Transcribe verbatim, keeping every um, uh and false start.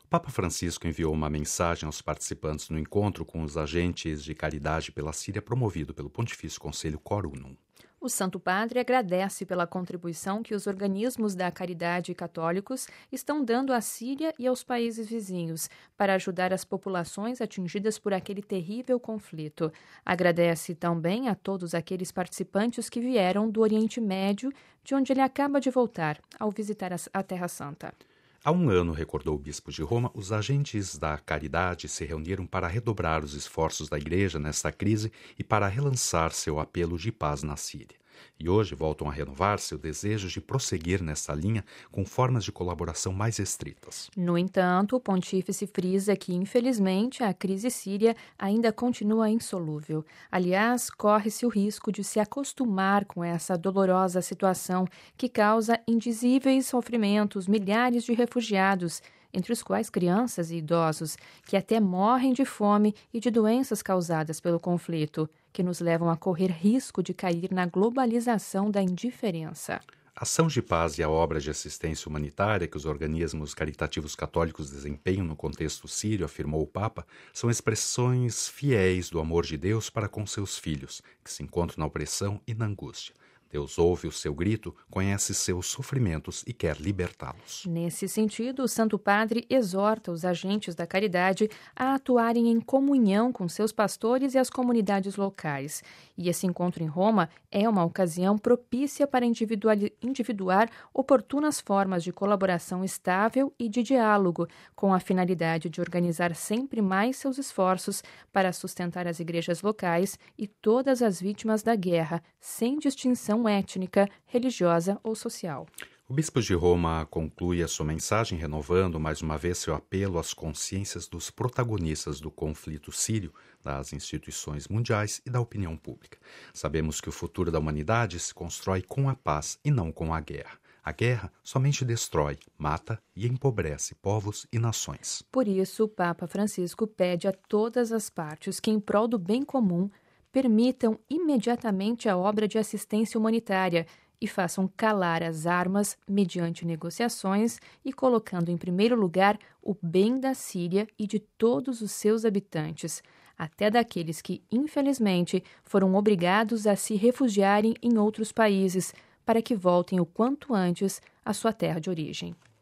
O Papa Francisco enviou uma mensagem aos participantes no encontro com os agentes de caridade pela Síria promovido pelo Pontifício Conselho Cor Unum. O Santo Padre agradece pela contribuição que os organismos da caridade católicos estão dando à Síria e aos países vizinhos para ajudar as populações atingidas por aquele terrível conflito. Agradece também a todos aqueles participantes que vieram do Oriente Médio, de onde ele acaba de voltar ao visitar a Terra Santa. Há um ano, recordou o bispo de Roma, os agentes da caridade se reuniram para redobrar os esforços da Igreja nesta crise e para relançar seu apelo de paz na Síria. E hoje voltam a renovar seu desejo de prosseguir nessa linha com formas de colaboração mais estritas. No entanto, o pontífice frisa que, infelizmente, a crise síria ainda continua insolúvel. Aliás, corre-se o risco de se acostumar com essa dolorosa situação que causa indizíveis sofrimentos milhares de refugiados, entre os quais crianças e idosos, que até morrem de fome e de doenças causadas pelo conflito, que nos levam a correr risco de cair na globalização da indiferença. A ação de paz e a obra de assistência humanitária que os organismos caritativos católicos desempenham no contexto sírio, afirmou o Papa, são expressões fiéis do amor de Deus para com seus filhos, que se encontram na opressão e na angústia. Deus ouve o seu grito, conhece seus sofrimentos e quer libertá-los. Nesse sentido, o Santo Padre exorta os agentes da caridade a atuarem em comunhão com seus pastores e as comunidades locais. E esse encontro em Roma é uma ocasião propícia para individuar oportunas formas de colaboração estável e de diálogo, com a finalidade de organizar sempre mais seus esforços para sustentar as igrejas locais e todas as vítimas da guerra, sem distinção étnica, religiosa ou social. O bispo de Roma conclui a sua mensagem renovando mais uma vez seu apelo às consciências dos protagonistas do conflito sírio, das instituições mundiais e da opinião pública. Sabemos que o futuro da humanidade se constrói com a paz e não com a guerra. A guerra somente destrói, mata e empobrece povos e nações. Por isso, o Papa Francisco pede a todas as partes que, em prol do bem comum, permitam imediatamente a obra de assistência humanitária e façam calar as armas mediante negociações e colocando em primeiro lugar o bem da Síria e de todos os seus habitantes, até daqueles que, infelizmente, foram obrigados a se refugiarem em outros países, para que voltem o quanto antes à sua terra de origem.